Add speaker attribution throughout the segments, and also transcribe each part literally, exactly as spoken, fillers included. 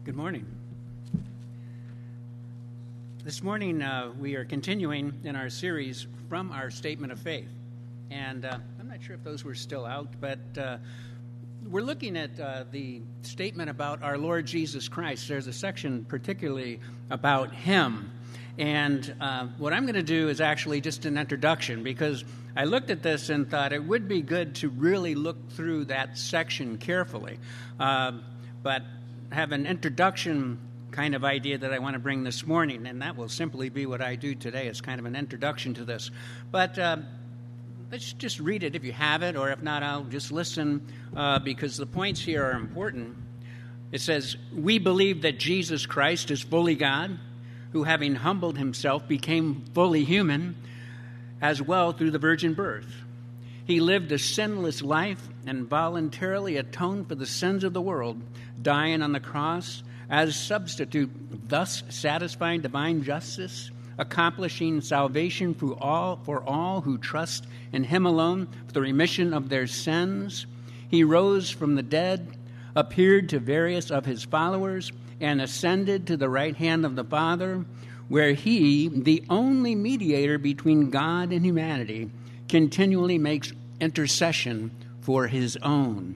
Speaker 1: Good morning. This morning uh, we are continuing in our series from our Statement of Faith. And uh, I'm not sure if those were still out, but uh, we're looking at uh, the statement about our Lord Jesus Christ. There's a section particularly about Him. And uh, what I'm going to do is actually just an introduction, because I looked at this and thought it would be good to really look through that section carefully. Uh, but have an introduction kind of idea that I want to bring this morning, and that will simply be what I do today. It's kind of an introduction to this. But uh, let's just read it if you have it, or if not, I'll just listen, uh, because the points here are important. It says, "We believe that Jesus Christ is fully God, who having humbled himself became fully human as well through the virgin birth. He lived a sinless life and voluntarily atoned for the sins of the world, dying on the cross as substitute, thus satisfying divine justice, accomplishing salvation for all, for all who trust in him alone for the remission of their sins. He rose from the dead, appeared to various of his followers, and ascended to the right hand of the Father, where he, the only mediator between God and humanity, continually makes intercession for his own."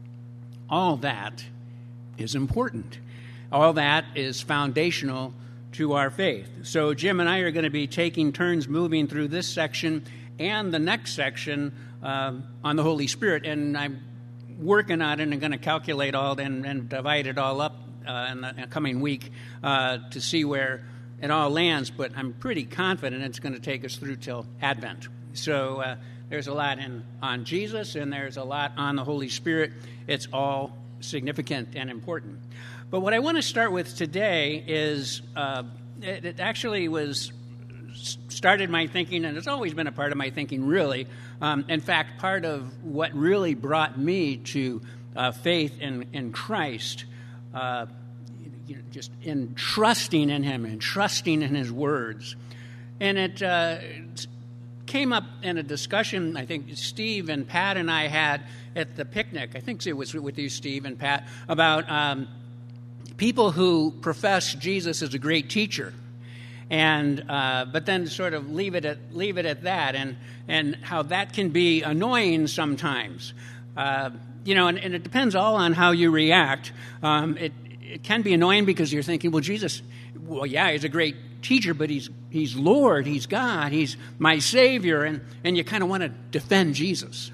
Speaker 1: All that is important. All that is foundational to our faith. So Jim and I are going to be taking turns moving through this section and the next section uh, on the Holy Spirit, and I'm working on it and going to calculate all and, and divide it all up uh, in the coming week uh, to see where it all lands, but I'm pretty confident it's going to take us through till Advent. So uh, there's a lot in on Jesus, and there's a lot on the Holy Spirit. It's all significant and important. But what I want to start with today is, uh, it, it actually was started my thinking, and it's always been a part of my thinking, really. Um, in fact, part of what really brought me to uh, faith in, in Christ, uh, you know, just in trusting in Him and trusting in His words. And it uh, came up in a discussion I think Steve and Pat and I had at the picnic. I think it was with you, Steve and Pat, about um, people who profess Jesus as a great teacher, and uh, but then sort of leave it at leave it at that, and and how that can be annoying sometimes. Uh, you know, and, and it depends all on how you react. Um, it it can be annoying because you're thinking, well, Jesus, well, yeah, he's a great teacher, but he's he's Lord, he's God, he's my Savior, and and you kind of want to defend Jesus.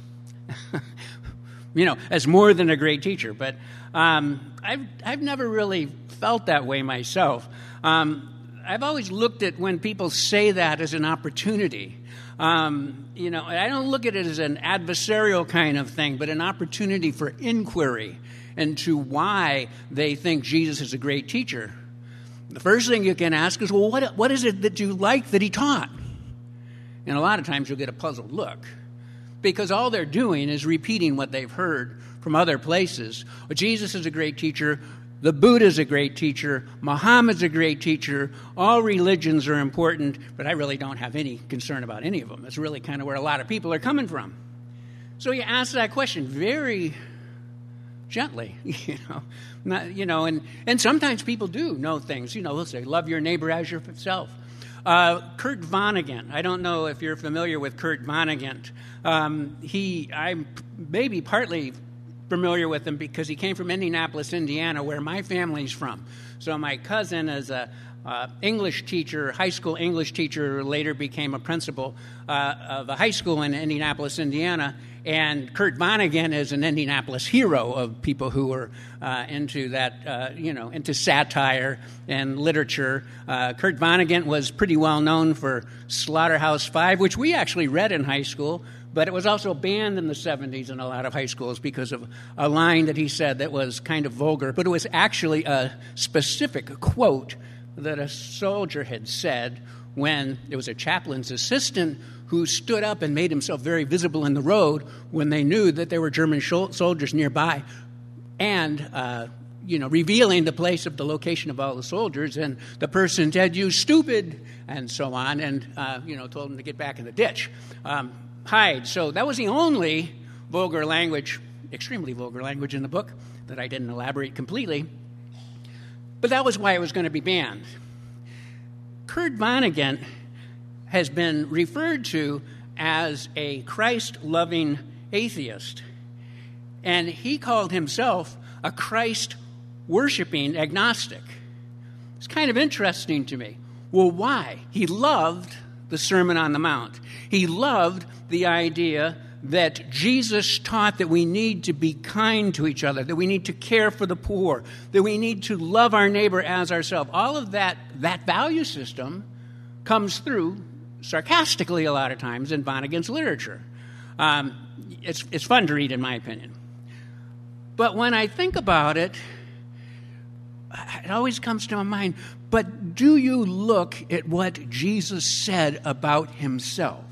Speaker 1: You know, as more than a great teacher. But um, I've I've never really felt that way myself. Um, I've always looked at when people say that as an opportunity. Um, you know, I don't look at it as an adversarial kind of thing, but an opportunity for inquiry into why they think Jesus is a great teacher. The first thing you can ask is, well, what what is it that you like that he taught? And a lot of times you'll get a puzzled look, because all they're doing is repeating what they've heard from other places. Well, Jesus is a great teacher. The Buddha is a great teacher. Muhammad's a great teacher. All religions are important, but I really don't have any concern about any of them. That's really kind of where a lot of people are coming from. So you ask that question very gently, you know, not, you know, and, and sometimes people do know things. You know, they'll say, love your neighbor as yourself. Uh, Kurt Vonnegut. I don't know if you're familiar with Kurt Vonnegut. Um, he, I'm maybe partly familiar with him because he came from Indianapolis, Indiana, where my family's from. So my cousin is a uh, English teacher, high school English teacher, later became a principal uh, of a high school in Indianapolis, Indiana. And Kurt Vonnegut is an Indianapolis hero of people who are uh, into that, uh, you know, into satire and literature. Uh, Kurt Vonnegut was pretty well known for Slaughterhouse Five, which we actually read in high school, but it was also banned in the seventies in a lot of high schools because of a line that he said that was kind of vulgar. But it was actually a specific quote that a soldier had said when it was a chaplain's assistant who stood up and made himself very visible in the road when they knew that there were German soldiers nearby, and, uh, you know, revealing the place of the location of all the soldiers. And the person said, "You stupid," and so on, and, uh, you know, told him to get back in the ditch, um, hide. So that was the only vulgar language, extremely vulgar language in the book that I didn't elaborate completely. But that was why it was going to be banned. Kurt Vonnegut has been referred to as a Christ-loving atheist, and he called himself a Christ-worshiping agnostic. It's kind of interesting to me. Well, why? He loved the Sermon on the Mount. He loved the idea that Jesus taught that we need to be kind to each other, that we need to care for the poor, that we need to love our neighbor as ourselves. All of that, that value system comes through sarcastically a lot of times in Vonnegut's literature. Um, it's, it's fun to read, in my opinion. But when I think about it, it always comes to my mind, but do you look at what Jesus said about himself?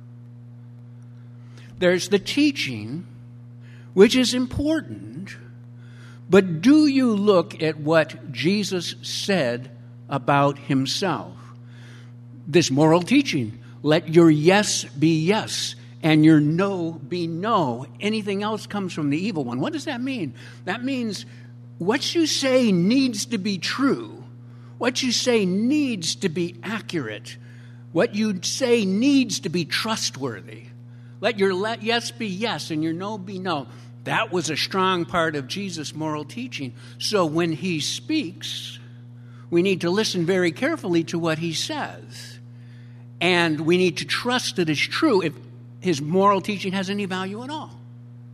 Speaker 1: There's the teaching, which is important, but do you look at what Jesus said about himself? This moral teaching, let your yes be yes and your no be no. Anything else comes from the evil one. What does that mean? That means what you say needs to be true. What you say needs to be accurate. What you say needs to be trustworthy. Let your let yes be yes and your no be no. That was a strong part of Jesus' moral teaching. So when he speaks, we need to listen very carefully to what he says. And we need to trust that it's true if his moral teaching has any value at all.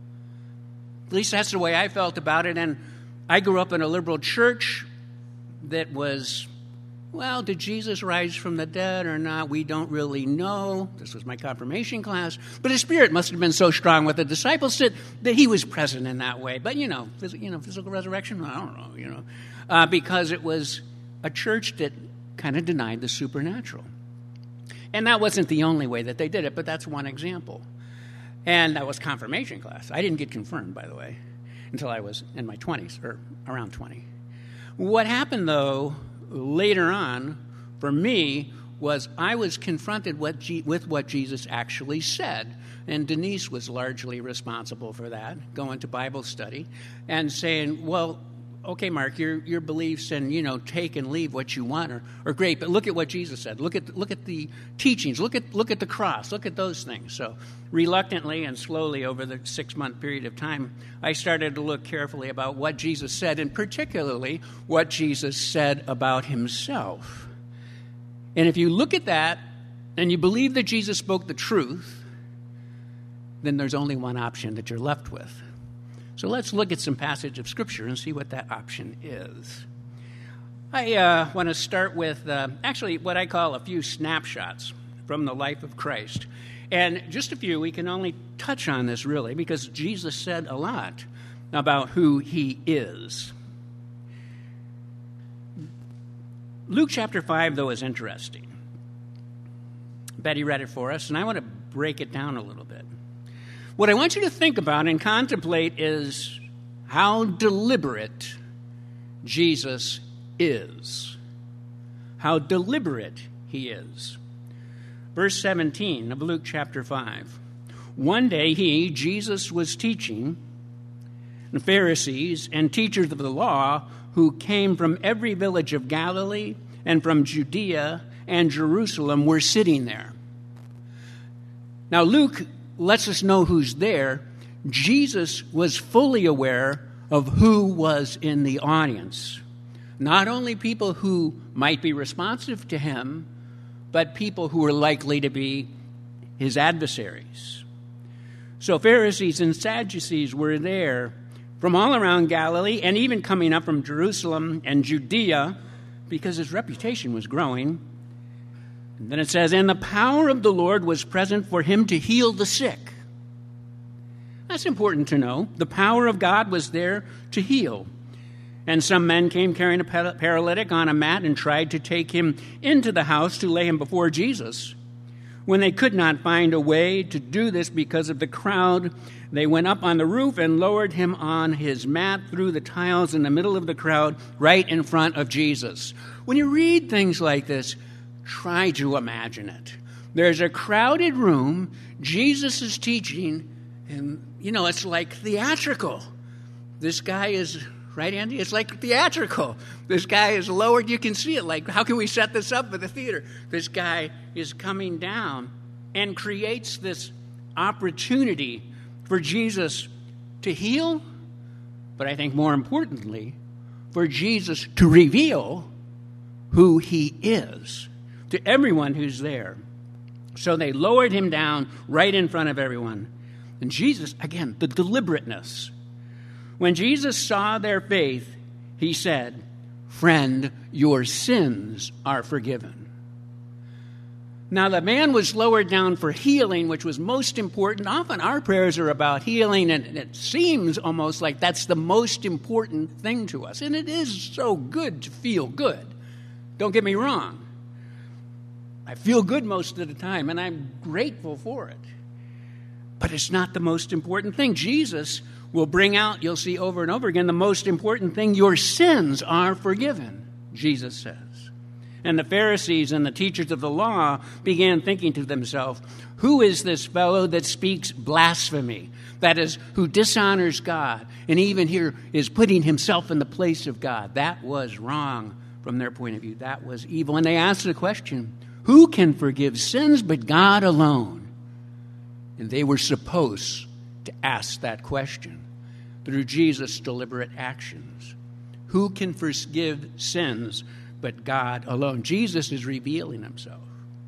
Speaker 1: At least that's the way I felt about it. And I grew up in a liberal church that was, well, did Jesus rise from the dead or not? We don't really know. This was my confirmation class. But his spirit must have been so strong with the disciples that, that he was present in that way. But, you know, phys- you know physical resurrection, I don't know, you know. Uh, because it was a church that kind of denied the supernatural. And that wasn't the only way that they did it, but that's one example. And that was confirmation class. I didn't get confirmed, by the way, until I was in my twenties, or around twenty. What happened, though, later on, for me, was I was confronted with, G- with what Jesus actually said. And Denise was largely responsible for that, going to Bible study and saying, well, okay, Mark, your your beliefs and, you know, take and leave what you want are, are great, but look at what Jesus said. Look at look at the teachings. Look at look at the cross. Look at those things. So reluctantly and slowly over the six-month period of time, I started to look carefully about what Jesus said, and particularly what Jesus said about himself. And if you look at that and you believe that Jesus spoke the truth, then there's only one option that you're left with. So let's look at some passage of Scripture and see what that option is. I uh, want to start with uh, actually what I call a few snapshots from the life of Christ. And just a few, we can only touch on this really because Jesus said a lot about who he is. Luke chapter five, though, is interesting. Betty read it for us, and I want to break it down a little bit. What I want you to think about and contemplate is how deliberate Jesus is. How deliberate he is. Verse seventeen of Luke chapter five. One day he, Jesus, was teaching, and Pharisees and teachers of the law who came from every village of Galilee and from Judea and Jerusalem were sitting there. Now Luke lets us know who's there. Jesus was fully aware of who was in the audience. Not only people who might be responsive to him, but people who were likely to be his adversaries. So Pharisees and Sadducees were there from all around Galilee and even coming up from Jerusalem and Judea because his reputation was growing. And then it says, and the power of the Lord was present for him to heal the sick. That's important to know. The power of God was there to heal. And some men came carrying a paralytic on a mat and tried to take him into the house to lay him before Jesus. When they could not find a way to do this because of the crowd, they went up on the roof and lowered him on his mat through the tiles in the middle of the crowd, right in front of Jesus. When you read things like this, try to imagine it. There's a crowded room, Jesus is teaching, and, you know, it's like theatrical. This guy is right, Andy? It's like theatrical. This guy is lowered. You can see it. Like, how can we set this up for the theater? This guy is coming down and creates this opportunity for Jesus to heal, but I think more importantly, for Jesus to reveal who he is to everyone who's there. So they lowered him down right in front of everyone. And Jesus, again, the deliberateness. When Jesus saw their faith, he said, "Friend, your sins are forgiven." Now, the man was lowered down for healing, which was most important. Often our prayers are about healing, and it seems almost like that's the most important thing to us. And it is so good to feel good. Don't get me wrong. I feel good most of the time, and I'm grateful for it. But it's not the most important thing. Jesus will bring out, you'll see over and over again, the most important thing: your sins are forgiven, Jesus says. And the Pharisees and the teachers of the law began thinking to themselves, who is this fellow that speaks blasphemy? That is, who dishonors God, and even here is putting himself in the place of God. That was wrong from their point of view. That was evil. And they asked the question, who can forgive sins but God alone? And they were supposed to ask that question through Jesus' deliberate actions. Who can forgive sins but God alone? Jesus is revealing himself.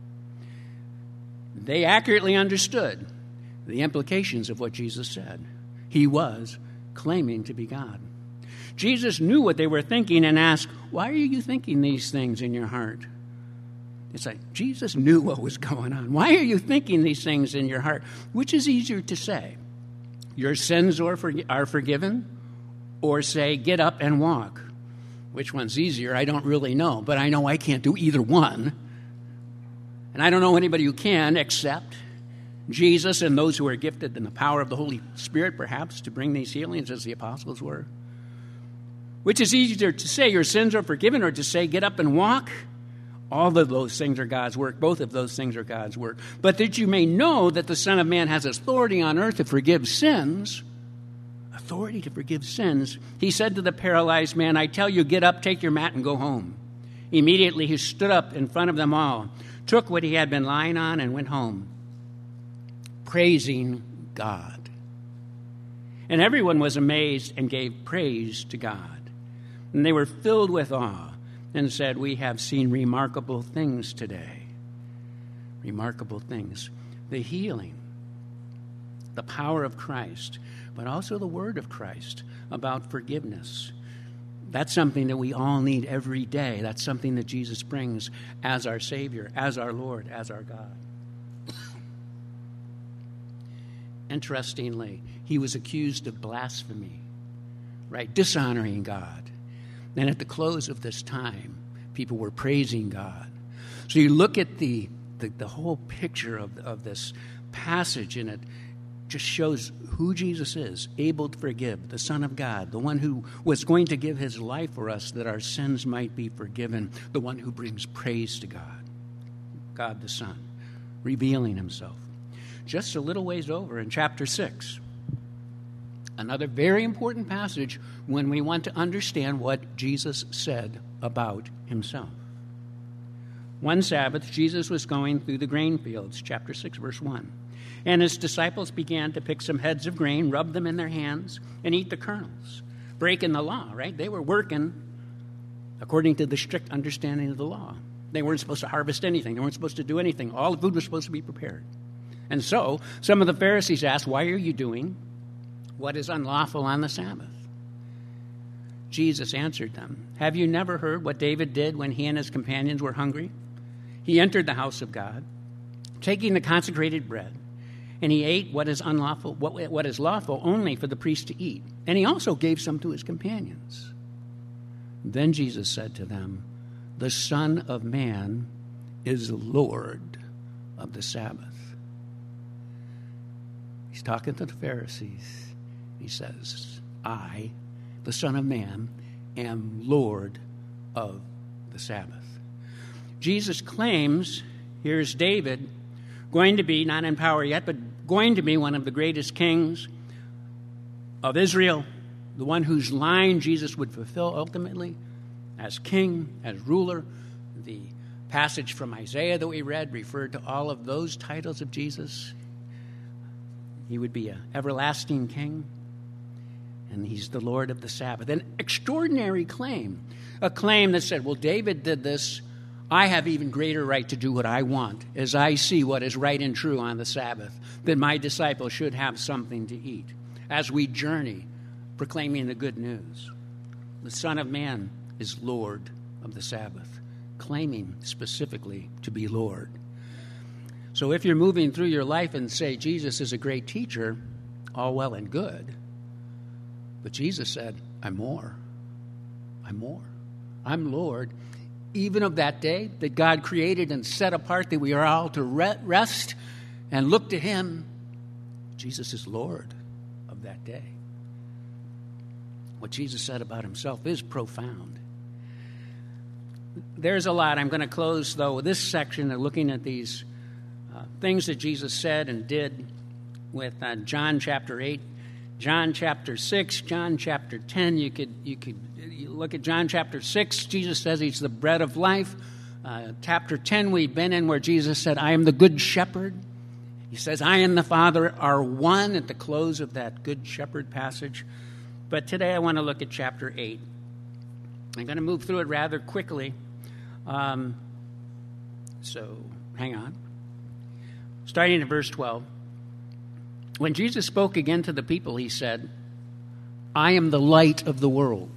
Speaker 1: They accurately understood the implications of what Jesus said. He was claiming to be God. Jesus knew what they were thinking and asked, why are you thinking these things in your heart? It's like Jesus knew what was going on. Why are you thinking these things in your heart? Which is easier to say? Your sins are, for, are forgiven? Or say, get up and walk? Which one's easier? I don't really know, but I know I can't do either one. And I don't know anybody who can except Jesus and those who are gifted in the power of the Holy Spirit, perhaps, to bring these healings as the apostles were. Which is easier to say, your sins are forgiven, or to say, get up and walk? All of those things are God's work. Both of those things are God's work. But that you may know that the Son of Man has authority on earth to forgive sins, authority to forgive sins, he said to the paralyzed man, I tell you, get up, take your mat, and go home. Immediately he stood up in front of them all, took what he had been lying on, and went home, praising God. And everyone was amazed and gave praise to God. And they were filled with awe and said, we have seen remarkable things today. Remarkable things. The healing, the power of Christ, but also the word of Christ about forgiveness. That's something that we all need every day. That's something that Jesus brings as our Savior, as our Lord, as our God. Interestingly, he was accused of blasphemy, right? Dishonoring God. And at the close of this time, people were praising God. So you look at the the, the whole picture of, of this passage, and it just shows who Jesus is, able to forgive, the Son of God, the one who was going to give his life for us that our sins might be forgiven, the one who brings praise to God, God the Son, revealing himself. Just a little ways over in chapter six, another very important passage when we want to understand what Jesus said about himself. One Sabbath, Jesus was going through the grain fields, chapter six, verse one. And his disciples began to pick some heads of grain, rub them in their hands, and eat the kernels, breaking the law, right? They were working according to the strict understanding of the law. They weren't supposed to harvest anything. They weren't supposed to do anything. All the food was supposed to be prepared. And so some of the Pharisees asked, why are you doing what is unlawful on the Sabbath? Jesus answered them, have you never heard what David did when he and his companions were hungry? He entered the house of God, taking the consecrated bread, and he ate what is unlawful, what, what is lawful only for the priest to eat. And he also gave some to his companions. Then Jesus said to them, the Son of Man is Lord of the Sabbath. He's talking to the Pharisees. He says, I, the Son of Man, am Lord of the Sabbath. Jesus claims, here's David, going to be, not in power yet, but going to be one of the greatest kings of Israel, the one whose line Jesus would fulfill ultimately as king, as ruler. The passage from Isaiah that we read referred to all of those titles of Jesus. He would be an everlasting king, and he's the Lord of the Sabbath. An extraordinary claim, a claim that said, well, David did this. I have even greater right to do what I want as I see what is right and true on the Sabbath, that my disciples should have something to eat as we journey proclaiming the good news. The Son of Man is Lord of the Sabbath, claiming specifically to be Lord. So if you're moving through your life and say Jesus is a great teacher, all well and good, but Jesus said, I'm more. I'm more. I'm Lord, even of that day that God created and set apart, that we are all to rest and look to him. Jesus is Lord of that day. What Jesus said about himself is profound. There's a lot. I'm going to close, though, with this section of looking at these uh, things that Jesus said and did with uh, John chapter eight, John chapter six, John chapter ten. You could you could you look at John chapter six. Jesus says he's the bread of life. Uh, chapter ten we've been in where Jesus said, I am the good shepherd. He says, I and the Father are one at the close of that good shepherd passage. But today I want to look at chapter eight. I'm going to move through it rather quickly. Um, so, hang on. Starting at verse twelve. When Jesus spoke again to the people, he said, I am the light of the world.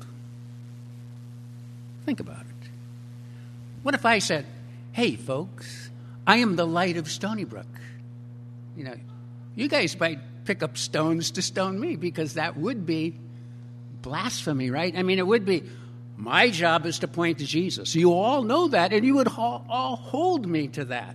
Speaker 1: Think about it. What if I said, hey, folks, I am the light of Stony Brook? You know, you guys might pick up stones to stone me because that would be blasphemy, right? I mean, it would be, my job is to point to Jesus. You all know that, and you would all hold me to that.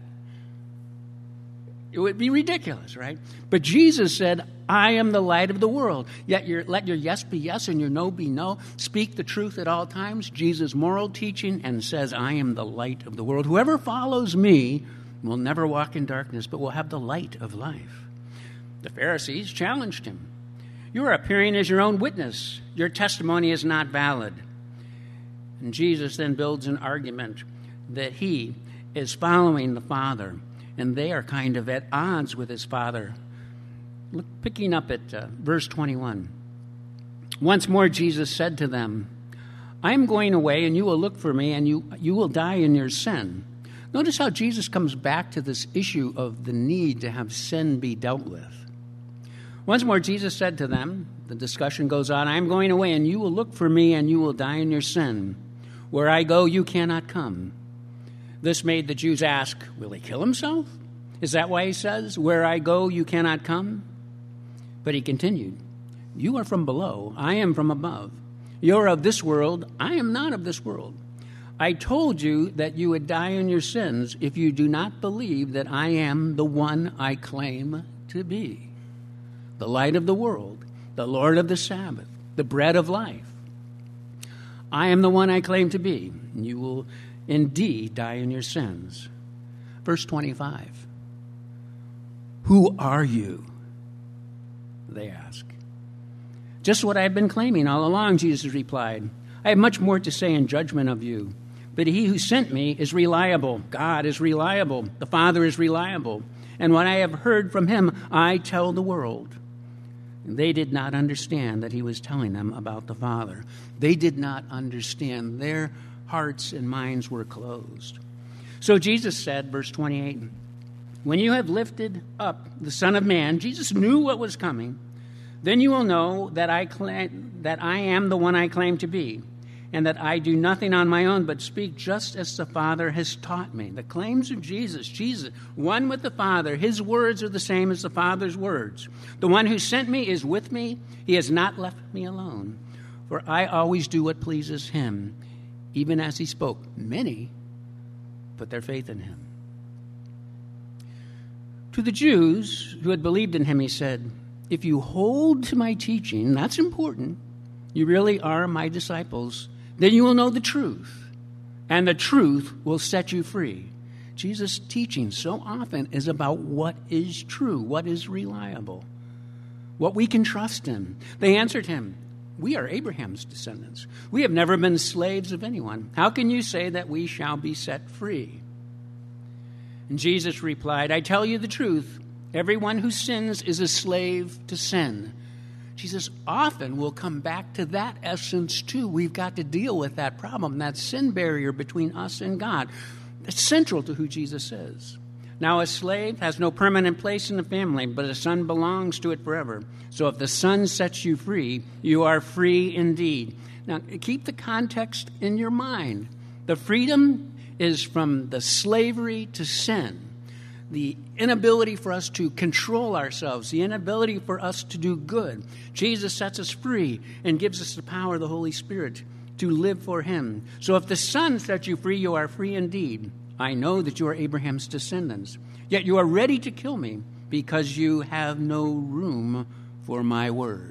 Speaker 1: It would be ridiculous, right? But Jesus said, I am the light of the world. Yet your, let your yes be yes and your no be no. Speak the truth at all times. Jesus' moral teaching and says, I am the light of the world. Whoever follows me will never walk in darkness, but will have the light of life. The Pharisees challenged him. You are appearing as your own witness. Your testimony is not valid. And Jesus then builds an argument that he is following the Father, and they are kind of at odds with his Father. Look, picking up at uh, verse twenty-one. Once more Jesus said to them, I am going away, and you will look for me, and you, you will die in your sin. Notice how Jesus comes back to this issue of the need to have sin be dealt with. Once more Jesus said to them, the discussion goes on, I am going away, and you will look for me, and you will die in your sin. Where I go, you cannot come. This made the Jews ask, will he kill himself? Is that why he says, where I go, you cannot come? But he continued, you are from below, I am from above. You are of this world, I am not of this world. I told you that you would die in your sins if you do not believe that I am the one I claim to be. The light of the world, the Lord of the Sabbath, the bread of life. I am the one I claim to be, and you will indeed die in your sins. Verse twenty-five. Who are you? They ask. Just what I have been claiming all along, Jesus replied. I have much more to say in judgment of you, but he who sent me is reliable. God is reliable. The Father is reliable. And what I have heard from him, I tell the world. They did not understand that he was telling them about the Father. They did not understand. Their hearts and minds were closed. So Jesus said, verse twenty-eight, when you have lifted up the Son of Man, Jesus knew what was coming, then you will know that I claim, that I am the one I claim to be, and that I do nothing on my own, but speak just as the Father has taught me. The claims of Jesus, Jesus, one with the Father, his words are the same as the Father's words. The one who sent me is with me. He has not left me alone, for I always do what pleases him. Even as he spoke, many put their faith in him. To the Jews who had believed in him, he said, if you hold to my teaching, that's important, you really are my disciples, then you will know the truth, and the truth will set you free. Jesus' teaching so often is about what is true, what is reliable, what we can trust in. They answered him, We are Abraham's descendants. We have never been slaves of anyone. How can you say that we shall be set free?" And Jesus replied, "I tell you the truth. Everyone who sins is a slave to sin." Jesus often will come back to that essence too. We've got to deal with that problem, that sin barrier between us and God. It's central to who Jesus is. Now, a slave has no permanent place in the family, but a son belongs to it forever. So if the Son sets you free, you are free indeed. Now, keep the context in your mind. The freedom is from the slavery to sin, the inability for us to control ourselves, the inability for us to do good. Jesus sets us free and gives us the power of the Holy Spirit to live for him. So if the Son sets you free, you are free indeed. I know that you are Abraham's descendants, yet you are ready to kill me because you have no room for my word.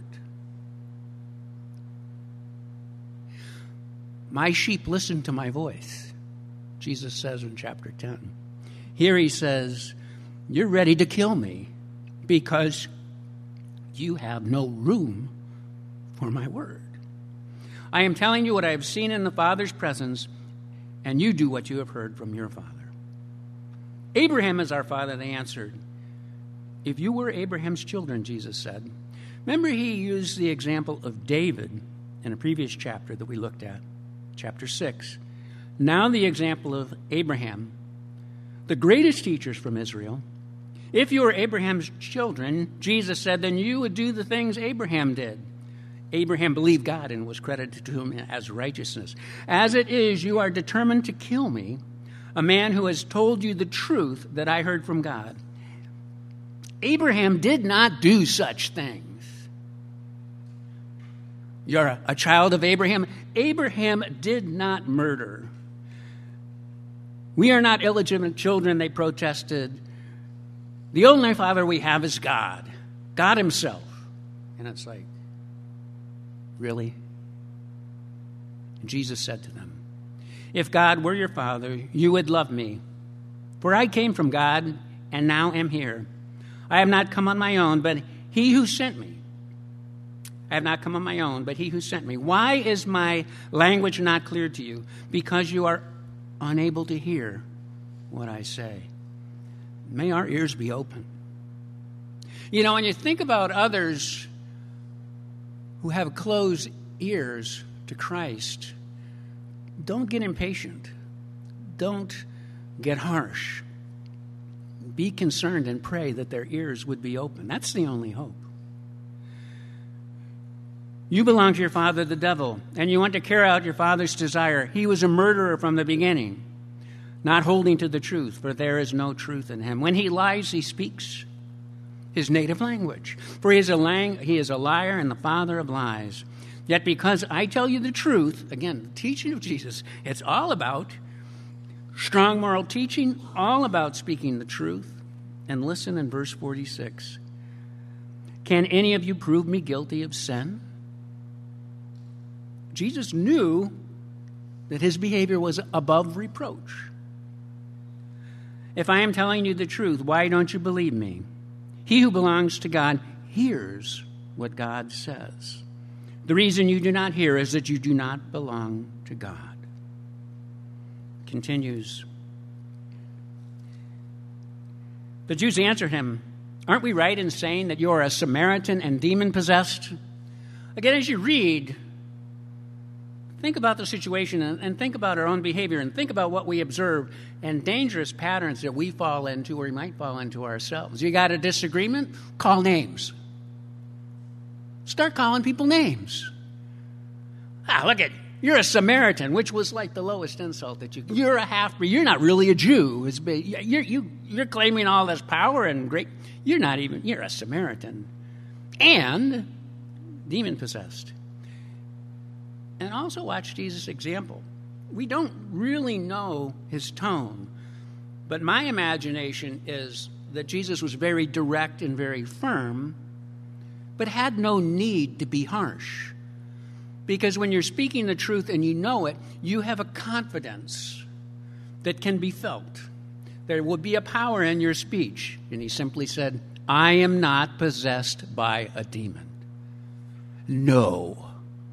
Speaker 1: My sheep listen to my voice, Jesus says in chapter ten. Here he says, you're ready to kill me because you have no room for my word. I am telling you what I have seen in the Father's presence, and you do what you have heard from your father. Abraham is our father, they answered. If you were Abraham's children, Jesus said. Remember, he used the example of David in a previous chapter that we looked at, chapter six. Now the example of Abraham, the greatest teachers from Israel. If you were Abraham's children, Jesus said, then you would do the things Abraham did. Abraham believed God and was credited to him as righteousness. As it is, you are determined to kill me, a man who has told you the truth that I heard from God. Abraham did not do such things. You're a, a child of Abraham. Abraham did not murder. We are not illegitimate children, they protested. The only father we have is God, God himself. And it's like, really? And Jesus said to them, if God were your father, you would love me. For I came from God and now am here. I have not come on my own, but he who sent me. I have not come on my own, but he who sent me. Why is my language not clear to you? Because you are unable to hear what I say. May our ears be open. You know, when you think about others who have closed ears to Christ, don't get impatient. Don't get harsh. Be concerned and pray that their ears would be open. That's the only hope. You belong to your father, the devil, and you want to carry out your father's desire. He was a murderer from the beginning, not holding to the truth, for there is no truth in him. When he lies, he speaks his native language, for he is a lang- he is a liar and the father of lies. Yet because I tell you the truth, again, the teaching of Jesus, it's all about strong moral teaching, all about speaking the truth. And listen in verse forty-six. Can any of you prove me guilty of sin? Jesus knew that his behavior was above reproach. If I am telling you the truth, why don't you believe me? He who belongs to God hears what God says. The reason you do not hear is that you do not belong to God. Continues. The Jews answered him, aren't we right in saying that you are a Samaritan and demon-possessed? Again, as you read, think about the situation and think about our own behavior and think about what we observe and dangerous patterns that we fall into or we might fall into ourselves. You got a disagreement? Call names. Start calling people names. Ah, look at, you're a Samaritan, which was like the lowest insult that you could. You're a half-breed. You're not really a Jew. It's, you're, you, you're claiming all this power and great. You're not even, you're a Samaritan. And demon-possessed. And also watch Jesus' example. We don't really know his tone, but my imagination is that Jesus was very direct and very firm, but had no need to be harsh. Because when you're speaking the truth and you know it, you have a confidence that can be felt. There will be a power in your speech. And he simply said, I am not possessed by a demon. No.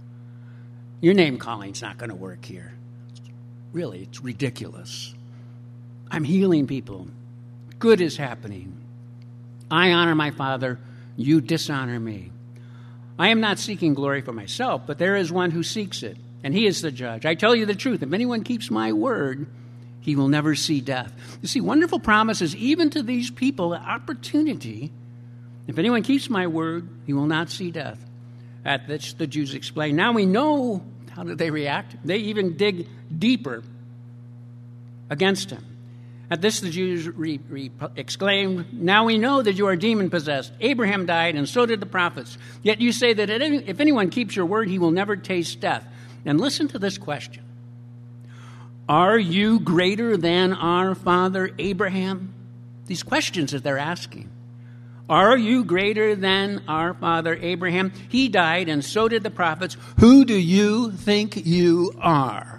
Speaker 1: your name calling's not going to work here. Really, it's ridiculous. I'm healing people. Good is happening. I honor my Father. You dishonor me. I am not seeking glory for myself, but there is one who seeks it, and he is the judge. I tell you the truth. If anyone keeps my word, he will never see death. You see, wonderful promises even to these people, opportunity. If anyone keeps my word, he will not see death. At which the Jews explain. Now we know, how did they react? They even dig deeper against him. At this the Jews re- re- exclaimed, now we know that you are demon-possessed. Abraham died, and so did the prophets. Yet you say that if anyone keeps your word, he will never taste death. And listen to this question. Are you greater than our father Abraham? These questions that they're asking. Are you greater than our father Abraham? He died, and so did the prophets. Who do you think you are?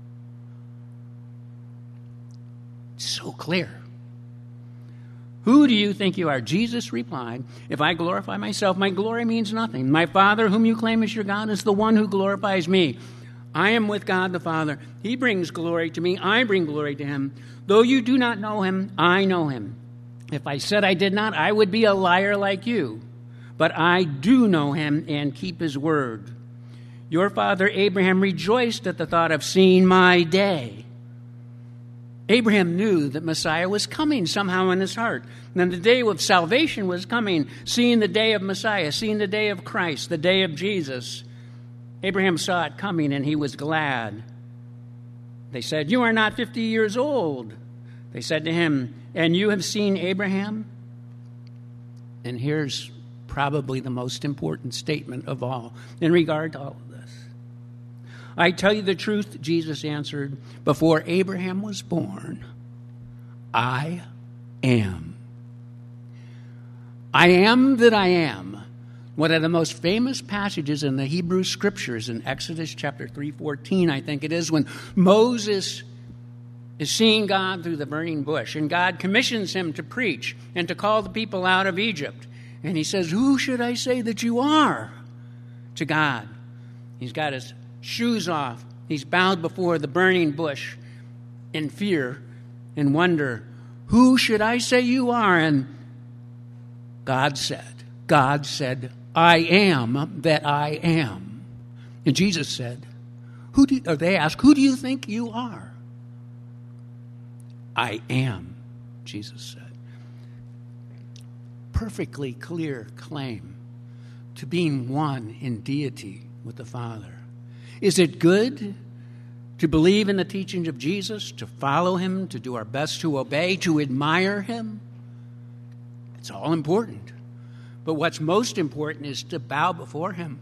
Speaker 1: So clear. Who do you think you are? Jesus replied, if I glorify myself, my glory means nothing. My Father, whom you claim as your God, is the one who glorifies me. I am with God the Father. He brings glory to me. I bring glory to him. Though you do not know him, I know him. If I said I did not, I would be a liar like you. But I do know him and keep his word. Your father Abraham rejoiced at the thought of seeing my day. Abraham knew that Messiah was coming somehow in his heart. And the day of salvation was coming, seeing the day of Messiah, seeing the day of Christ, the day of Jesus. Abraham saw it coming, and he was glad. They said, you are not fifty years old. They said to him, and you have seen Abraham? And here's probably the most important statement of all in regard to all of this. I tell you the truth, Jesus answered, before Abraham was born, I am. I am that I am. One of the most famous passages in the Hebrew Scriptures in Exodus chapter three fourteen, I think it is, when Moses is seeing God through the burning bush, and God commissions him to preach and to call the people out of Egypt. And he says, who should I say that you are? To God. He's got his shoes off. He's bowed before the burning bush in fear and wonder. Who should I say you are? And God said, God said, I am that I am. And Jesus said, who do you, or they asked, who do you think you are? I am, Jesus said. Perfectly clear claim to being one in deity with the Father. Is it good to believe in the teachings of Jesus, to follow him, to do our best to obey, to admire him? It's all important. But what's most important is to bow before him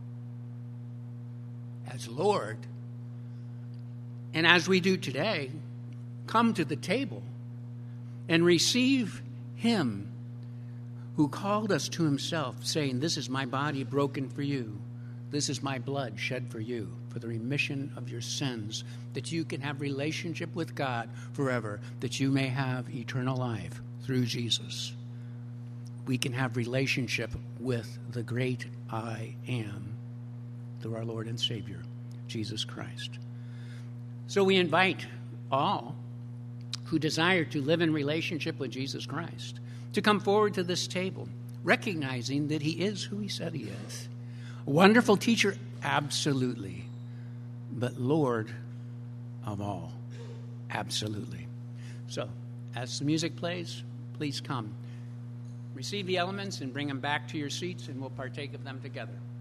Speaker 1: as Lord. And as we do today, come to the table and receive him who called us to himself, saying, this is my body broken for you. This is my blood shed for you, for the remission of your sins, that you can have relationship with God forever, that you may have eternal life through Jesus. We can have relationship with the great I am, through our Lord and Savior, Jesus Christ. So we invite all who desire to live in relationship with Jesus Christ to come forward to this table, recognizing that he is who he said he is. A wonderful teacher, absolutely. But Lord of all, absolutely. So, as the music plays, please come. Receive the elements and bring them back to your seats, and we'll partake of them together.